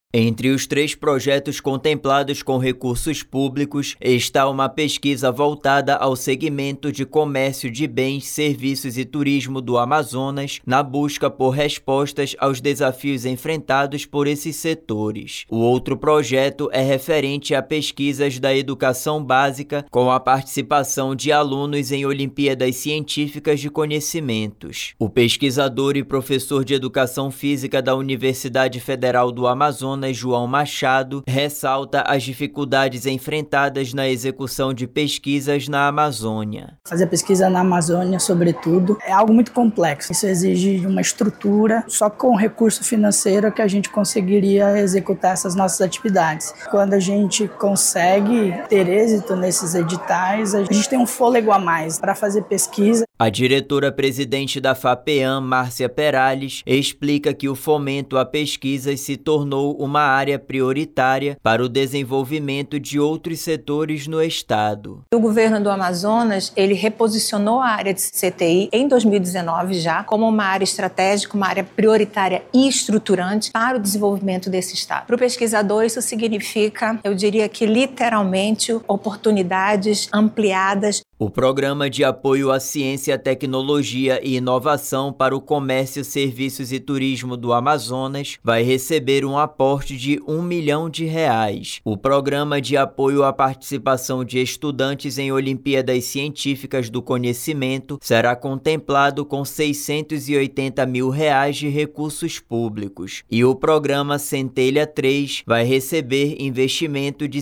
Entre os 3 projetos contemplados com recursos públicos está uma pesquisa voltada ao segmento de comércio de bens, serviços e turismo do Amazonas, na busca por respostas aos desafios enfrentados por esses setores. O outro projeto é referente a pesquisas da educação básica, com a participação de alunos em Olimpíadas Científicas de Conhecimentos. O pesquisador e professor de Educação Física da Universidade Federal do Amazonas, João Machado, ressalta as dificuldades enfrentadas na execução de pesquisas na Amazônia. Fazer pesquisa na Amazônia, sobretudo, é algo muito complexo. Isso exige uma estrutura, só com recurso financeiro que a gente conseguiria executar essas nossas atividades. Quando a gente consegue ter êxito nesses editais, a gente tem um fôlego a mais para fazer pesquisa. A diretora-presidente da FAPEAM, Márcia Perales, explica que o fomento à pesquisa se tornou uma área prioritária para o desenvolvimento de outros setores no estado. O governo do Amazonas, ele reposicionou a área de CTI em 2019 já como uma área estratégica, uma área prioritária e estruturante para o desenvolvimento desse estado. Para o pesquisador, isso significa, eu diria que literalmente, oportunidades ampliadas. O Programa de Apoio à Ciência, Tecnologia e Inovação para o Comércio, Serviços e Turismo do Amazonas vai receber um aporte de R$1 milhão. O Programa de Apoio à Participação de Estudantes em Olimpíadas Científicas do Conhecimento será contemplado com R$680 mil de recursos públicos. E o Programa Centelha 3 vai receber investimento de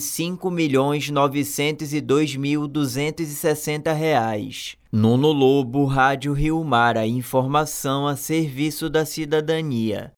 R$5.902.260. Nuno Lobo, Rádio Rio Mar, a informação a serviço da cidadania.